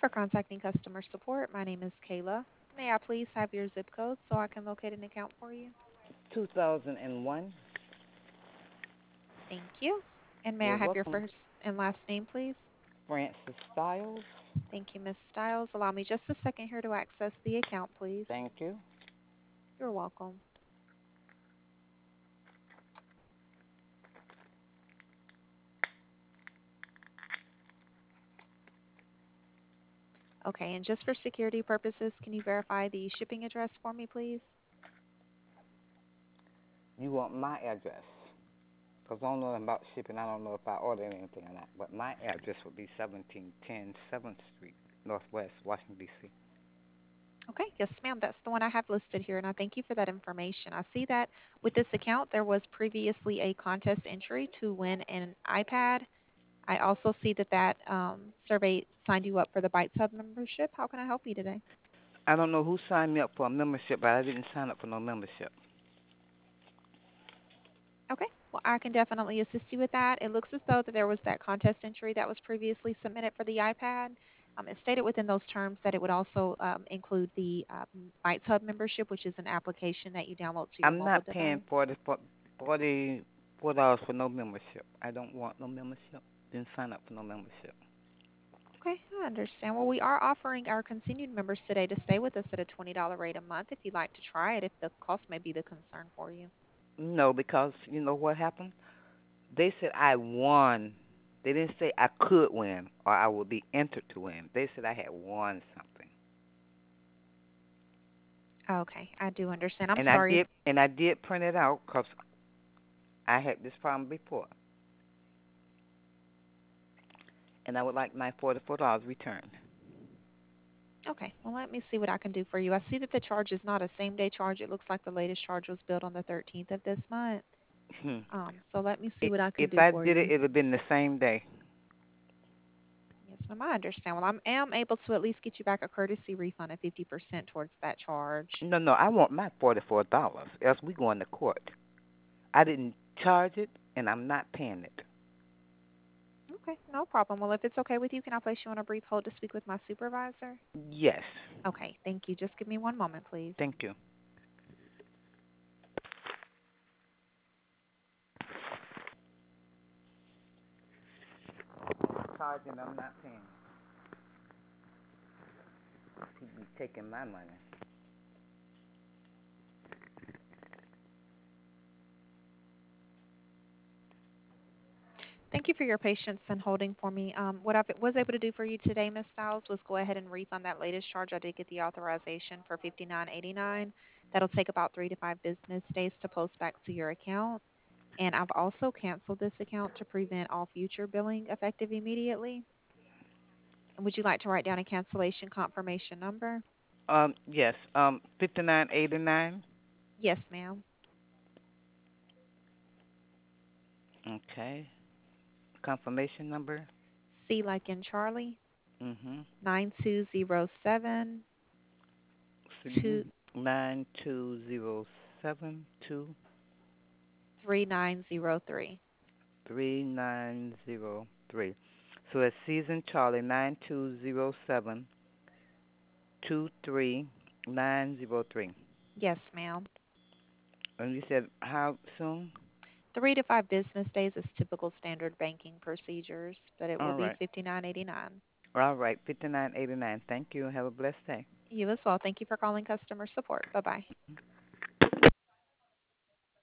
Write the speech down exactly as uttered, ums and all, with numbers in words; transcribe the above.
for contacting customer support. My name is Kayla. May I please have your zip code so I can locate an account for you? two thousand one. Thank you. And may I You're have your welcome. first and last name, please? Francis Styles. Thank you, Miss Stiles. Allow me just a second here to access the account, please. Thank you. You're welcome. Okay, and just for security purposes, can you verify the shipping address for me, please? You want my address? Because I don't know about shipping. I don't know if I ordered anything or not. But my address would be seventeen ten seventh Street, Northwest, Washington, D C. Okay, yes, ma'am. That's the one I have listed here, and I thank you for that information. I see that with this account, there was previously a contest entry to win an iPad. I also see that that um, survey signed you up for the Bites Hub membership. How can I help you today? I don't know who signed me up for a membership, but I didn't sign up for no membership. Okay, well, I can definitely assist you with that. It looks as though that there was that contest entry that was previously submitted for the iPad. Um, it stated within those terms that it would also um, include the um, Bites Hub membership, which is an application that you download to your I'm mobile not paying device. forty forty four dollars for no membership. I don't want no membership. Didn't sign up for no membership. Okay, I understand. Well, we are offering our continued members today to stay with us at a twenty dollars rate a month if you'd like to try it, if the cost may be the concern for you. No, because you know what happened? They said I won. They didn't say I could win or I would be entered to win. They said I had won something, Okay, I do understand. I'm and I sorry. did, and I did print it out because I had this problem before, and I would like my forty-four dollars returned. Okay, well, let me see what I can do for you. I see that the charge is not a same day charge. It looks like the latest charge was billed on the thirteenth of this month. Hmm. Um, so let me see I- what I can If do I for did it, you. it'd have been the same day. Yes, ma'am, I understand. Well, I am able to at least get you back a courtesy refund of fifty percent towards that charge. No, no, I want my forty-four dollars. Else we going to court. I didn't charge it, and I'm not paying it. Okay, no problem. Well, if it's okay with you, can I place you on a brief hold to speak with my supervisor? Yes, Okay, thank you. Just give me one moment, please. thank you. Charging, I'm not paying. He be taking my money. Thank you for your patience and holding for me. Um, what I was able to do for you today, Miss Styles, was go ahead and refund that latest charge. I did get the authorization for fifty-nine eighty-nine. That'll take about three to five business days to post back to your account. And I've also canceled this account to prevent all future billing effective immediately. And would you like to write down a cancellation confirmation number? Um, yes, um, fifty-nine eighty-nine. Yes, ma'am. Okay. Confirmation number. C like in Charlie, Mhm. nine two zero seven two Nine two zero seven two three nine zero three. three nine zero three. So it's season Charlie nine two zero seven two three nine zero three. Yes, ma'am. And you said how soon? Three to five business days is typical standard banking procedures, but it will All be right. fifty-nine eighty-nine. All right. Fifty nine eighty nine. Thank you. Have a blessed day. You as well. Thank you for calling customer support. Bye bye.